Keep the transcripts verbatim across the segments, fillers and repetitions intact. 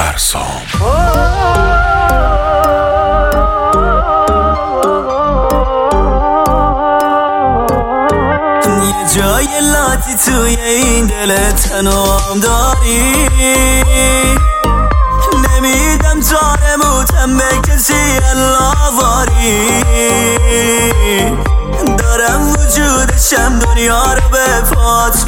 فرسام. یه جای لاتی توی این دل تنام داری، نمیدم تارموتم به کسی اللهواری، دارم وجودشم دنیا رو به پات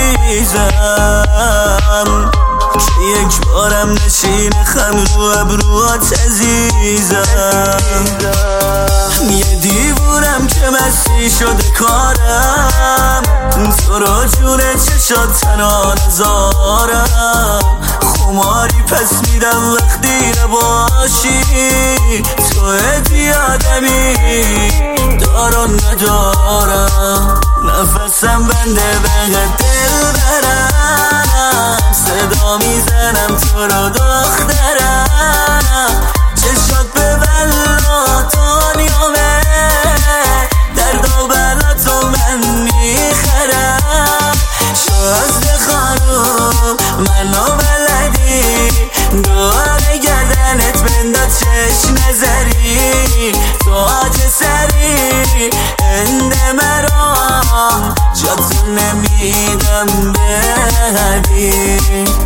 بریزم که یک بارم نشین خم رو ابروات عزیزم. یه دیوونم که مستی شده کارم، تو رو جون چشات تنها نزارم، خماری پس میدم وقتی نباشی، تو هدی آدمی دارم ندارم، نفسم بنده بقید دل برم، صدا میزنم تو رو دخترم، چشات به بلا دنیامه، درد و بلا تو من میخرم، شازده خانوم منو بلدی، دواره گردنت بنداز چشم نظری، تو آج سری اند مرام جاتو نمیدم بدی.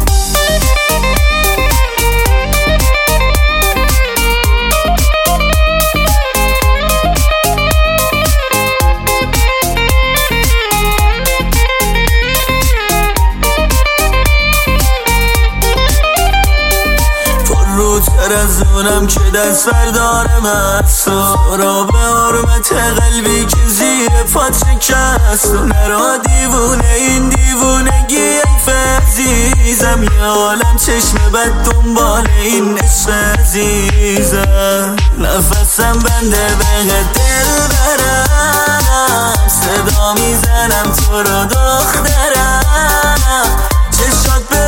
تر از اونم که دست بردارم از تو را به حرمت قلبی که زیر پات شکست، و نرا دیوونه این دیوونگی ایف عزیزم، یه عالم چشم بد دنبال این عشق عزیزم، نفسم بنده بقید دل برم، صدا میزنم تو رو دخترم، چشات به